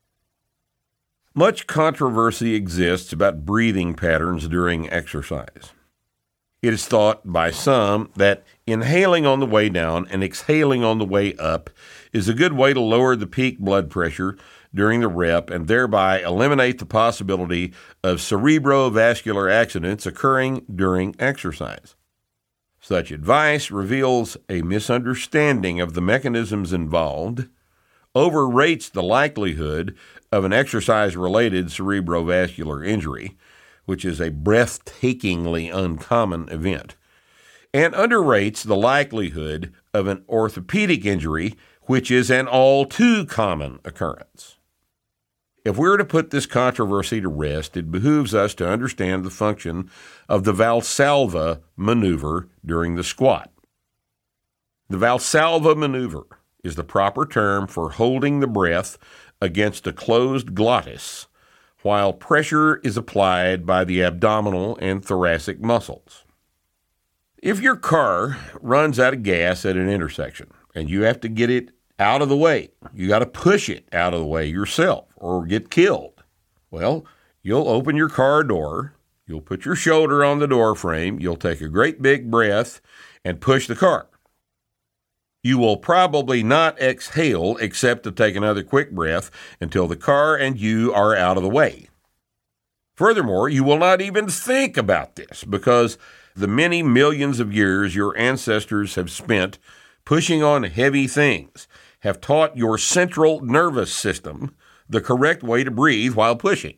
Much controversy exists about breathing patterns during exercise. It is thought by some that inhaling on the way down and exhaling on the way up is a good way to lower the peak blood pressure during the rep and thereby eliminate the possibility of cerebrovascular accidents occurring during exercise. Such advice reveals a misunderstanding of the mechanisms involved, overrates the likelihood of an exercise-related cerebrovascular injury, which is a breathtakingly uncommon event, and underrates the likelihood of an orthopedic injury, which is an all too common occurrence. If we were to put this controversy to rest, it behooves us to understand the function of the Valsalva maneuver during the squat. The Valsalva maneuver is the proper term for holding the breath against a closed glottis while pressure is applied by the abdominal and thoracic muscles. If your car runs out of gas at an intersection and you have to get it out of the way, you got to push it out of the way yourself or get killed, well, you'll open your car door, you'll put your shoulder on the door frame, you'll take a great big breath and push the car. You will probably not exhale except to take another quick breath until the car and you are out of the way. Furthermore, you will not even think about this because the many millions of years your ancestors have spent pushing on heavy things have taught your central nervous system the correct way to breathe while pushing.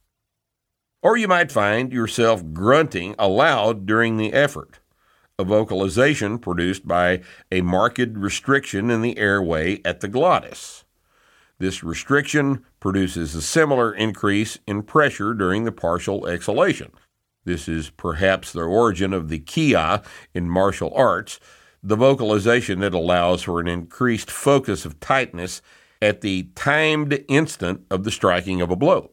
Or you might find yourself grunting aloud during the effort, a vocalization produced by a marked restriction in the airway at the glottis. This restriction produces a similar increase in pressure during the partial exhalation. This is perhaps the origin of the kia in martial arts, the vocalization that allows for an increased focus of tightness at the timed instant of the striking of a blow.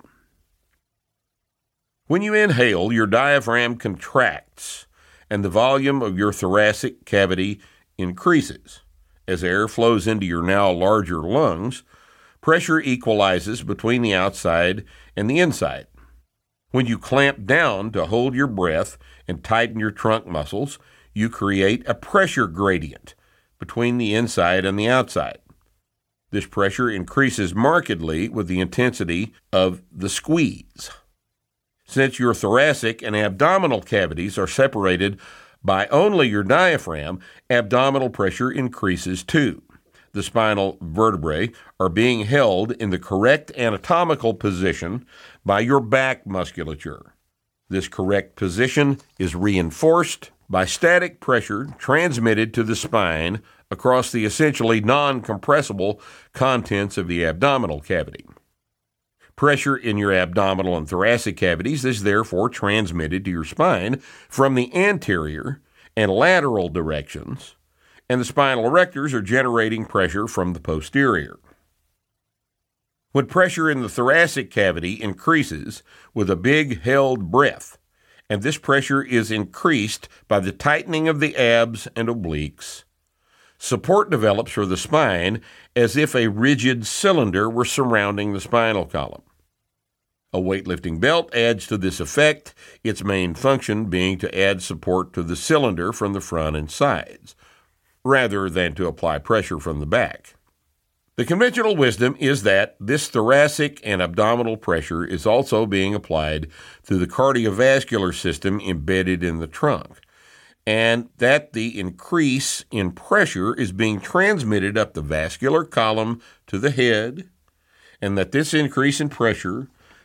When you inhale, your diaphragm contracts and the volume of your thoracic cavity increases. As air flows into your now larger lungs, pressure equalizes between the outside and the inside. When you clamp down to hold your breath and tighten your trunk muscles, you create a pressure gradient between the inside and the outside. This pressure increases markedly with the intensity of the squeeze. Since your thoracic and abdominal cavities are separated by only your diaphragm, abdominal pressure increases too. The spinal vertebrae are being held in the correct anatomical position by your back musculature. This correct position is reinforced by static pressure transmitted to the spine across the essentially non-compressible contents of the abdominal cavity. Pressure in your abdominal and thoracic cavities is therefore transmitted to your spine from the anterior and lateral directions, and the spinal erectors are generating pressure from the posterior. When pressure in the thoracic cavity increases with a big held breath, and this pressure is increased by the tightening of the abs and obliques, support develops for the spine as if a rigid cylinder were surrounding the spinal column. A weightlifting belt adds to this effect, its main function being to add support to the cylinder from the front and sides, rather than to apply pressure from the back. The conventional wisdom is that this thoracic and abdominal pressure is also being applied to the cardiovascular system embedded in the trunk, and that the increase in pressure is being transmitted up the vascular column to the head, and that this increase in pressure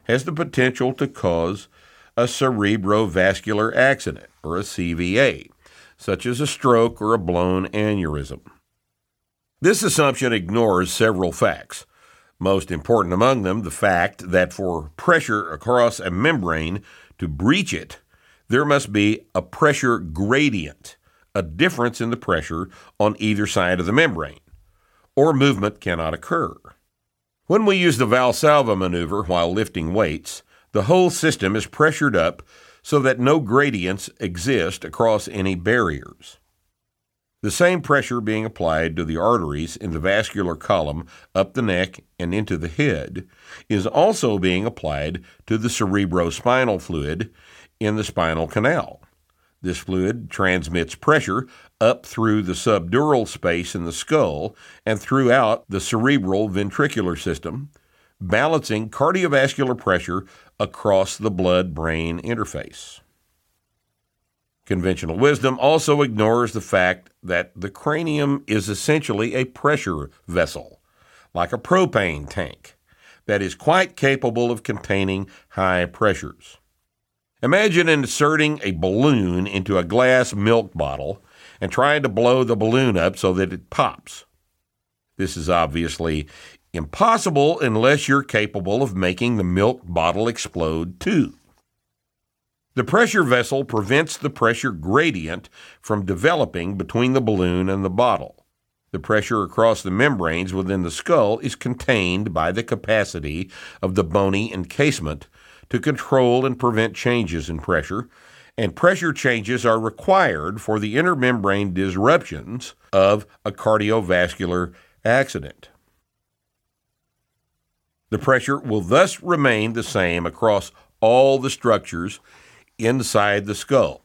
has the potential to cause a cerebrovascular accident, or a C V A, such as a stroke or a blown aneurysm. This assumption ignores several facts, most important among them the fact that for pressure across a membrane to breach it, there must be a pressure gradient, a difference in the pressure on either side of the membrane, or movement cannot occur. When we use the Valsalva maneuver while lifting weights, the whole system is pressured up so that no gradients exist across any barriers. The same pressure being applied to the arteries in the vascular column up the neck and into the head is also being applied to the cerebrospinal fluid in the spinal canal. This fluid transmits pressure up through the subdural space in the skull and throughout the cerebral ventricular system, balancing cardiovascular pressure across the blood-brain interface. Conventional wisdom also ignores the fact that the cranium is essentially a pressure vessel, like a propane tank, that is quite capable of containing high pressures. Imagine inserting a balloon into a glass milk bottle and trying to blow the balloon up so that it pops. This is obviously impossible unless you're capable of making the milk bottle explode too. The pressure vessel prevents the pressure gradient from developing between the balloon and the bottle. The pressure across the membranes within the skull is contained by the capacity of the bony encasement to control and prevent changes in pressure, and pressure changes are required for the intermembrane disruptions of a cardiovascular accident. The pressure will thus remain the same across all the structures inside the skull,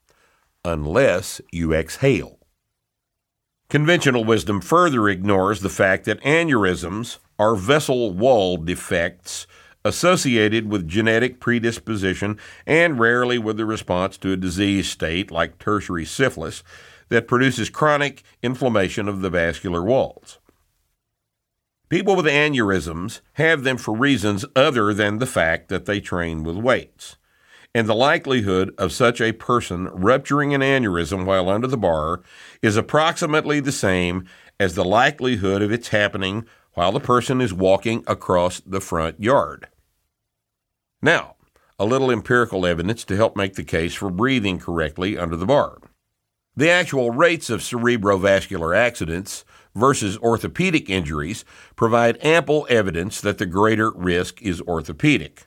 unless you exhale. Conventional wisdom further ignores the fact that aneurysms are vessel wall defects associated with genetic predisposition and rarely with the response to a disease state like tertiary syphilis that produces chronic inflammation of the vascular walls. People with aneurysms have them for reasons other than the fact that they train with weights, and the likelihood of such a person rupturing an aneurysm while under the bar is approximately the same as the likelihood of its happening while the person is walking across the front yard. Now, a little empirical evidence to help make the case for breathing correctly under the bar. The actual rates of cerebrovascular accidents versus orthopedic injuries provide ample evidence that the greater risk is orthopedic.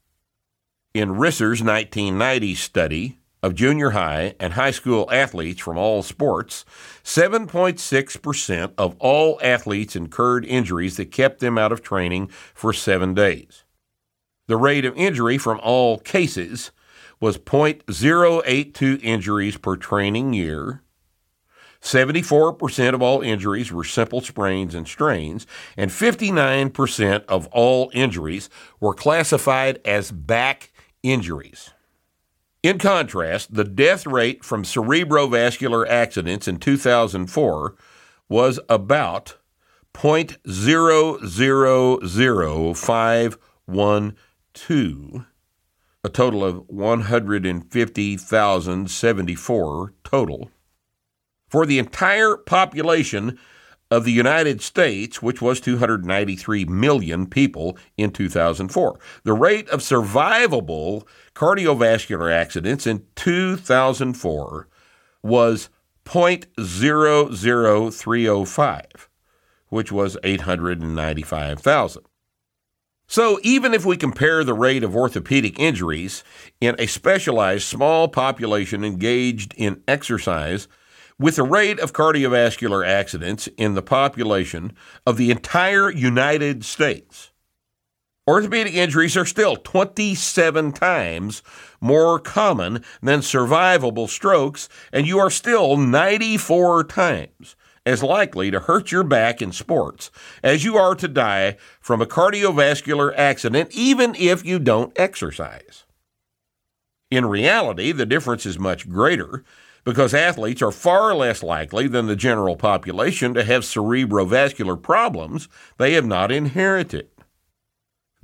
In Risser's nineteen ninety study of junior high and high school athletes from all sports, seven point six percent of all athletes incurred injuries that kept them out of training for seven days. The rate of injury from all cases was zero point zero eight two injuries per training year. seventy-four percent of all injuries were simple sprains and strains, and fifty-nine percent of all injuries were classified as back injuries. In contrast, the death rate from cerebrovascular accidents in two thousand four was about zero point zero zero zero five one two, a total of one hundred fifty thousand seventy-four total. For the entire population of the United States, which was two hundred ninety-three million people in two thousand four. The rate of survivable cardiovascular accidents in two thousand four was zero point zero zero three zero five, which was eight hundred ninety-five thousand. So even if we compare the rate of orthopedic injuries in a specialized small population engaged in exercise with the rate of cardiovascular accidents in the population of the entire United States, orthopedic injuries are still twenty-seven times more common than survivable strokes, and you are still ninety-four times as likely to hurt your back in sports as you are to die from a cardiovascular accident, even if you don't exercise. In reality, the difference is much greater, because athletes are far less likely than the general population to have cerebrovascular problems they have not inherited.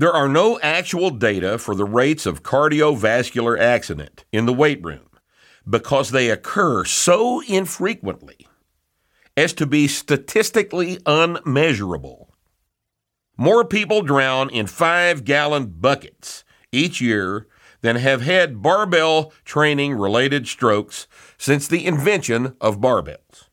There are no actual data for the rates of cardiovascular accident in the weight room because they occur so infrequently as to be statistically unmeasurable. More people drown in five-gallon buckets each year than have had barbell training-related strokes since the invention of barbells.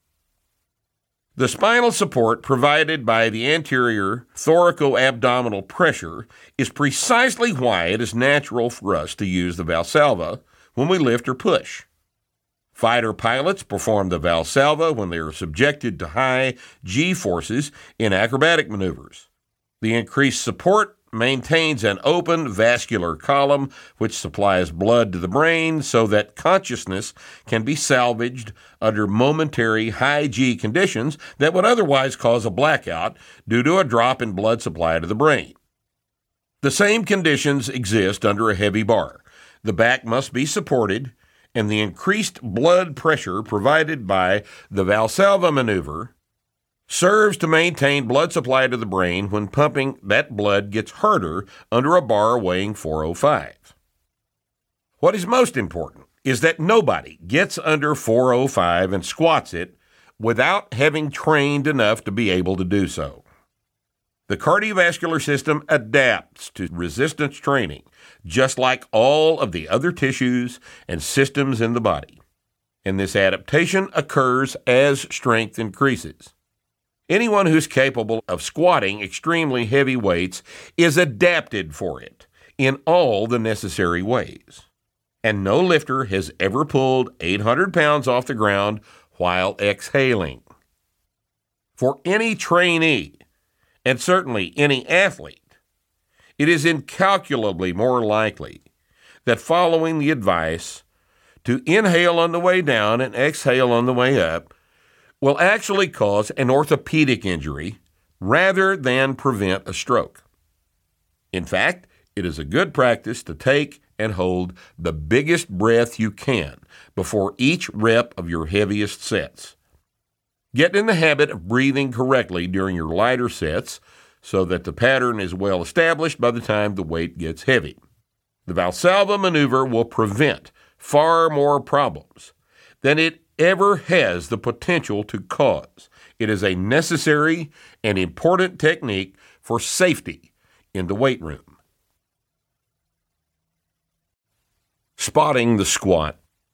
The spinal support provided by the anterior thoracoabdominal pressure is precisely why it is natural for us to use the Valsalva when we lift or push. Fighter pilots perform the Valsalva when they are subjected to high G-forces in acrobatic maneuvers. The increased support maintains an open vascular column which supplies blood to the brain so that consciousness can be salvaged under momentary high G conditions that would otherwise cause a blackout due to a drop in blood supply to the brain. The same conditions exist under a heavy bar. The back must be supported, and the increased blood pressure provided by the Valsalva maneuver serves to maintain blood supply to the brain when pumping that blood gets harder under a bar weighing four oh five. What is most important is that nobody gets under four oh five and squats it without having trained enough to be able to do so. The cardiovascular system adapts to resistance training, just like all of the other tissues and systems in the body. And this adaptation occurs as strength increases. Anyone who's capable of squatting extremely heavy weights is adapted for it in all the necessary ways. And no lifter has ever pulled eight hundred pounds off the ground while exhaling. For any trainee, and certainly any athlete, it is incalculably more likely that following the advice to inhale on the way down and exhale on the way up will actually cause an orthopedic injury rather than prevent a stroke. In fact, it is a good practice to take and hold the biggest breath you can before each rep of your heaviest sets. Get in the habit of breathing correctly during your lighter sets so that the pattern is well established by the time the weight gets heavy. The Valsalva maneuver will prevent far more problems than it ever has the potential to cause. It is a necessary and important technique for safety in the weight room. Spotting the squat.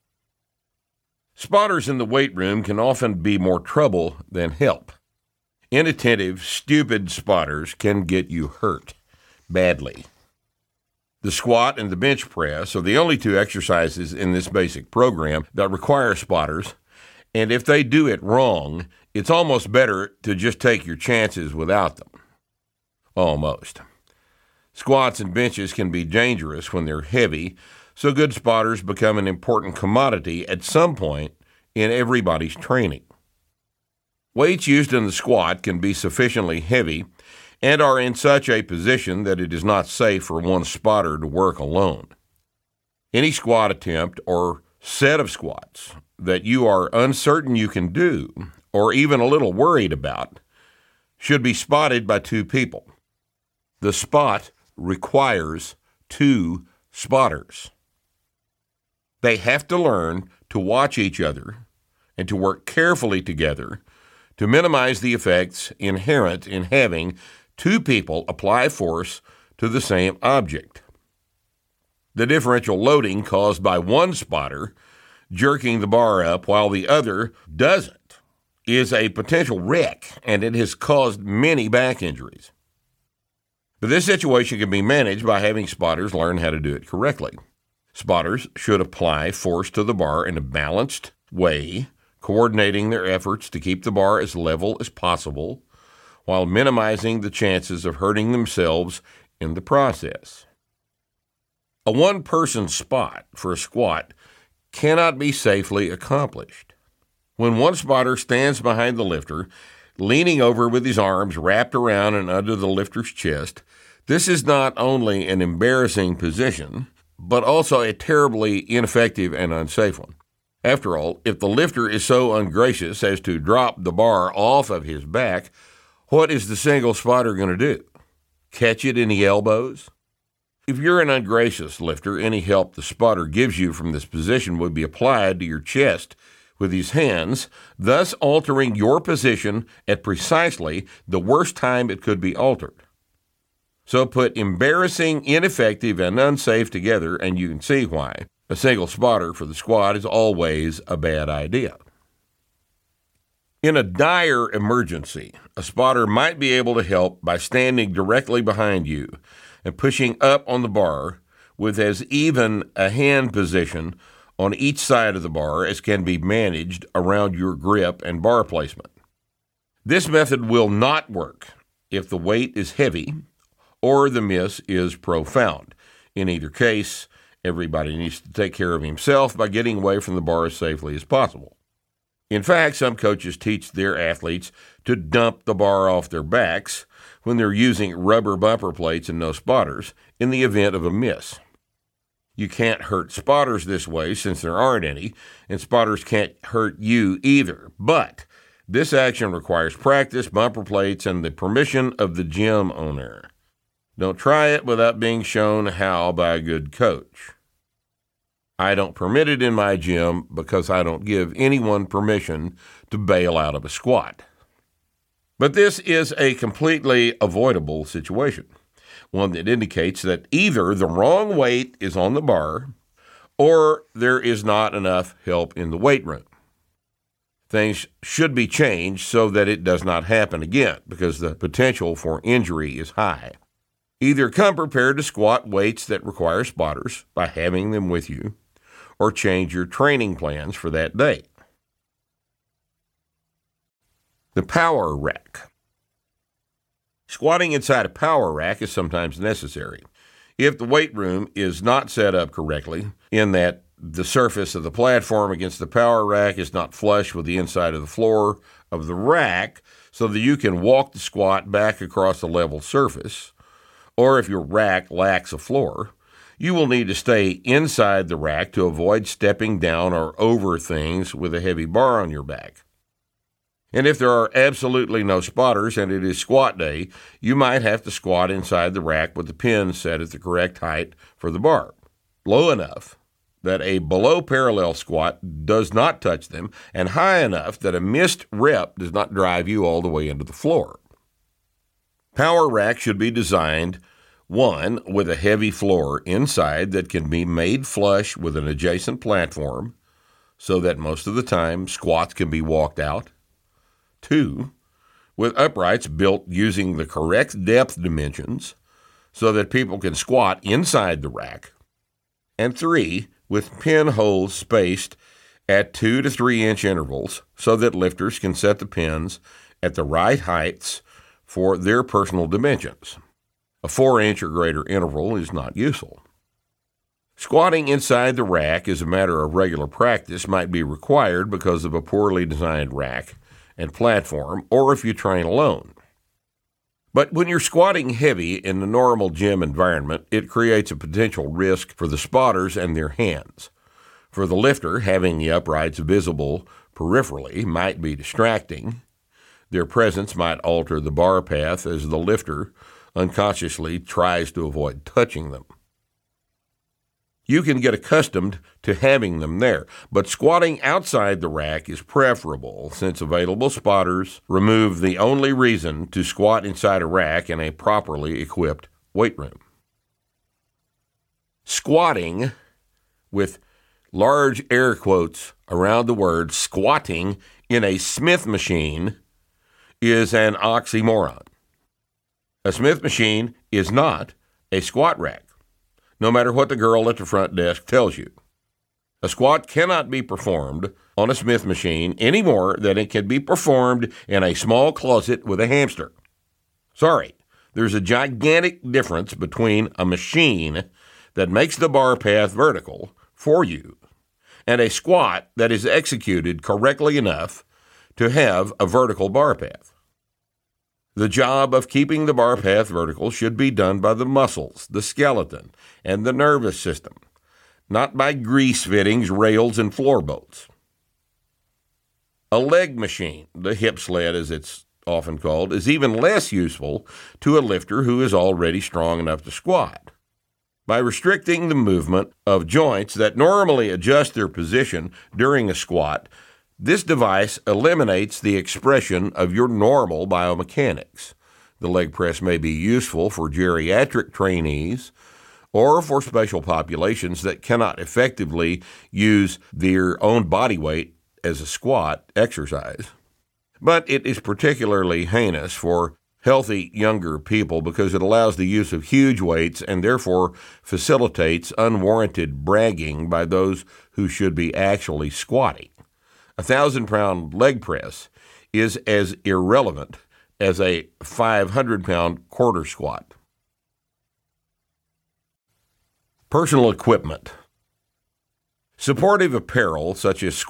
Spotters in the weight room can often be more trouble than help. Inattentive, stupid spotters can get you hurt badly. The squat and the bench press are the only two exercises in this basic program that require spotters, and if they do it wrong, it's almost better to just take your chances without them. Almost. Squats and benches can be dangerous when they're heavy, so good spotters become an important commodity at some point in everybody's training. Weights used in the squat can be sufficiently heavy and are in such a position that it is not safe for one spotter to work alone. Any squat attempt or set of squats that you are uncertain you can do, or even a little worried about, should be spotted by two people. The spot requires two spotters. They have to learn to watch each other and to work carefully together to minimize the effects inherent in having two people apply force to the same object. The differential loading caused by one spotter jerking the bar up while the other doesn't is a potential wreck, and it has caused many back injuries. But this situation can be managed by having spotters learn how to do it correctly. Spotters should apply force to the bar in a balanced way, coordinating their efforts to keep the bar as level as possible, while minimizing the chances of hurting themselves in the process. A one-person spot for a squat cannot be safely accomplished. When one spotter stands behind the lifter, leaning over with his arms wrapped around and under the lifter's chest, this is not only an embarrassing position, but also a terribly ineffective and unsafe one. After all, if the lifter is so ungracious as to drop the bar off of his back, what is the single spotter going to do? catch it in the elbows? If you're an ungracious lifter, any help the spotter gives you from this position would be applied to your chest with his hands, thus altering your position at precisely the worst time it could be altered. So put embarrassing, ineffective, and unsafe together, and you can see why a single spotter for the squat is always a bad idea. In a dire emergency, a spotter might be able to help by standing directly behind you and pushing up on the bar with as even a hand position on each side of the bar as can be managed around your grip and bar placement. This method will not work if the weight is heavy or the miss is profound. In either case, everybody needs to take care of himself by getting away from the bar as safely as possible. In fact, some coaches teach their athletes to dump the bar off their backs when they're using rubber bumper plates and no spotters in the event of a miss. You can't hurt spotters this way since there aren't any, and spotters can't hurt you either. But this action requires practice, bumper plates, and the permission of the gym owner. Don't try it without being shown how by a good coach. I don't permit it in my gym because I don't give anyone permission to bail out of a squat. But this is a completely avoidable situation, one that indicates that either the wrong weight is on the bar or there is not enough help in the weight room. Things should be changed so that it does not happen again because the potential for injury is high. Either come prepared to squat weights that require spotters by having them with you, or change your training plans for that day. The power rack. Squatting inside a power rack is sometimes necessary. If the weight room is not set up correctly, in that the surface of the platform against the power rack is not flush with the inside of the floor of the rack so that you can walk the squat back across a level surface, or if your rack lacks a floor, you will need to stay inside the rack to avoid stepping down or over things with a heavy bar on your back. And if there are absolutely no spotters and it is squat day, you might have to squat inside the rack with the pins set at the correct height for the bar, low enough that a below parallel squat does not touch them, and high enough that a missed rep does not drive you all the way into the floor. Power rack should be designed one, with a heavy floor inside that can be made flush with an adjacent platform so that most of the time squats can be walked out. Two, with uprights built using the correct depth dimensions so that people can squat inside the rack. And three, with pin holes spaced at two to three inch intervals so that lifters can set the pins at the right heights for their personal dimensions. A four-inch or greater interval is not useful. Squatting inside the rack as a matter of regular practice might be required because of a poorly designed rack and platform, or if you train alone. But when you're squatting heavy in the normal gym environment, it creates a potential risk for the spotters and their hands. For the lifter, having the uprights visible peripherally might be distracting. Their presence might alter the bar path as the lifter unconsciously tries to avoid touching them. You can get accustomed to having them there, but squatting outside the rack is preferable since available spotters remove the only reason to squat inside a rack in a properly equipped weight room. Squatting, with large air quotes around the word squatting, in a Smith machine is an oxymoron. A Smith machine is not a squat rack, no matter what the girl at the front desk tells you. A squat cannot be performed on a Smith machine any more than it can be performed in a small closet with a hamster. Sorry, there's a gigantic difference between a machine that makes the bar path vertical for you and a squat that is executed correctly enough to have a vertical bar path. The job of keeping the bar path vertical should be done by the muscles, the skeleton, and the nervous system, not by grease fittings, rails, and floor bolts. A leg machine, the hip sled as it's often called, is even less useful to a lifter who is already strong enough to squat. By restricting the movement of joints that normally adjust their position during a squat, this device eliminates the expression of your normal biomechanics. The leg press may be useful for geriatric trainees or for special populations that cannot effectively use their own body weight as a squat exercise. But it is particularly heinous for healthy younger people because it allows the use of huge weights and therefore facilitates unwarranted bragging by those who should be actually squatting. A thousand-pound leg press is as irrelevant as a five hundred pound quarter squat. Personal equipment. Supportive apparel such as